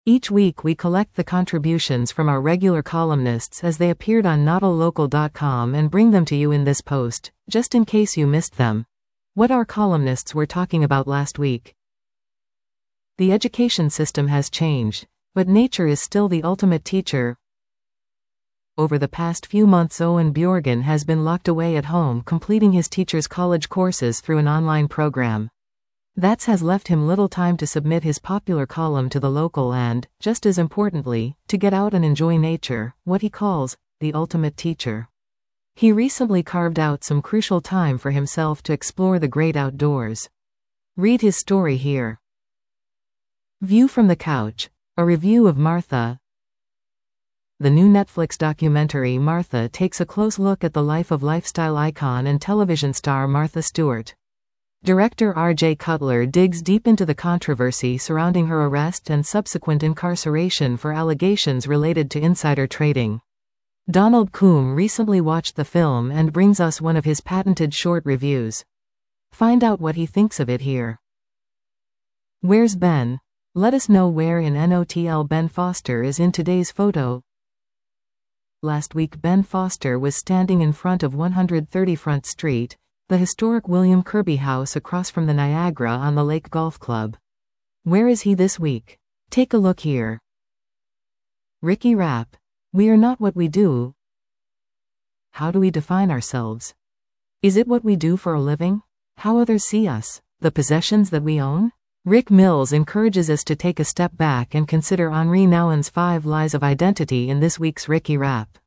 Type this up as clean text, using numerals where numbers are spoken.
Each week we collect the contributions from our regular columnists as they appeared on NautilLocal.com and bring them to you in this post, just in case you missed them. What our columnists were talking about last week. The education system has changed, but nature is still the ultimate teacher. Over the past few months, Owen Bjorgen has been locked away at home completing his teacher's college courses through an online program. That has left him little time to submit his popular column to the Local and, just as importantly, to get out and enjoy nature, what he calls the ultimate teacher. He recently carved out some crucial time for himself to explore the great outdoors. Read his story here. View from the Couch, a review of Martha. The new Netflix documentary Martha takes a close look at the life of lifestyle icon and television star Martha Stewart. Director R.J. Cutler digs deep into the controversy surrounding her arrest and subsequent incarceration for allegations related to insider trading. Donald Coombe recently watched the film and brings us one of his patented short reviews. Find out what he thinks of it here. Where's Ben? Let us know where in NOTL Ben Foster is in today's photo. Last week Ben Foster was standing in front of 130 Front Street, the historic William Kirby House across from the Niagara on the Lake Golf Club. Where is he this week? Take a look here. Ricky Rapp. We are not what we do. How do we define ourselves? Is it what we do for a living? How others see us? The possessions that we own? Rick Mills encourages us to take a step back and consider Henri Nouwen's 5 Lies of Identity in this week's Ricky Rapp.